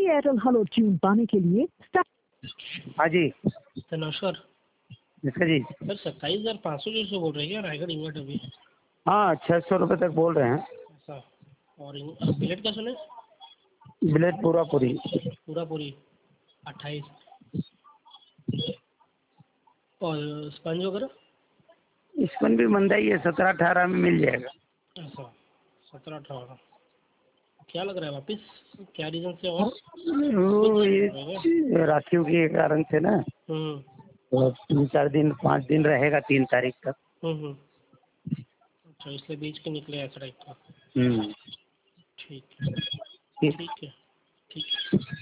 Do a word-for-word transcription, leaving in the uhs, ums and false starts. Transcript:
Free Airtel hello tune पाने के लिए हाँ जी सर नमस्कार। जिसका जी सर सत्ताईस हज़ार पाँच सौ जो से बोल रहे हैं क्या रायगढ़ इन्वर्टर भी? हाँ छः सौ रुपये तक बोल रहे हैं। ऐसा। और इन- बिलेट क्या सुने? बिलेट पूरा पूरी पूरा पूरी अट्ठाईस। और स्पंज वगैरह? इसमें भी मंदाई है, सत्रह अठारह में मिल जाएगा। ऐसा सत्रह अठारह। क्या लग रहा है वापस क्या रीज़न से? और वो ये राखियों के कारण से ना, हम्म तो तीन चार दिन पाँच दिन रहेगा, तीन तारीख तक। हम्म हम्म। अच्छा इसलिए बीच के निकले ऐसा टाइप का। हम्म ठीक है ठीक। ठीक है ठीक है।